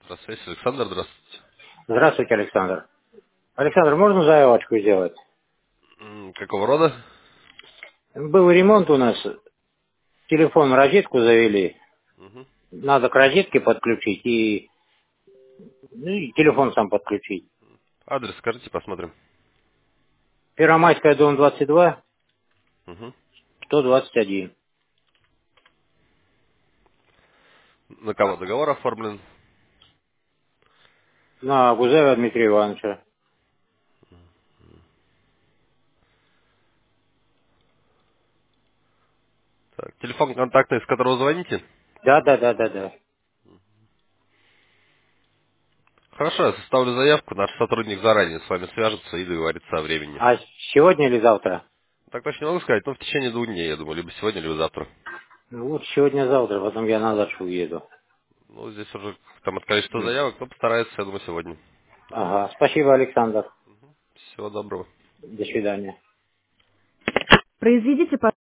Здравствуйте, Александр, здравствуйте. Здравствуйте, Александр. Александр, можно заявочку сделать? Какого рода? Был ремонт у нас, телефон в розетку завели. Мгм. Надо к розетке подключить и телефон сам подключить. Адрес скажите, посмотрим. Первомайская, дом 22, Мгм. 121. На кого договор оформлен? На Гузева Дмитрия Ивановича. Так, телефон контактный, с которого звоните? Да. Хорошо, я составлю заявку, наш сотрудник заранее с вами свяжется и договорится о времени. А сегодня или завтра? Так точно не могу сказать, но в течение 2 дней, я думаю, либо сегодня, либо завтра. Ну, вот сегодня-завтра, потом я на дачу уеду. Ну, здесь уже там от количества М. заявок, но постарается, я думаю, сегодня. Ага, спасибо, Александр. Всего доброго. До свидания. Произведите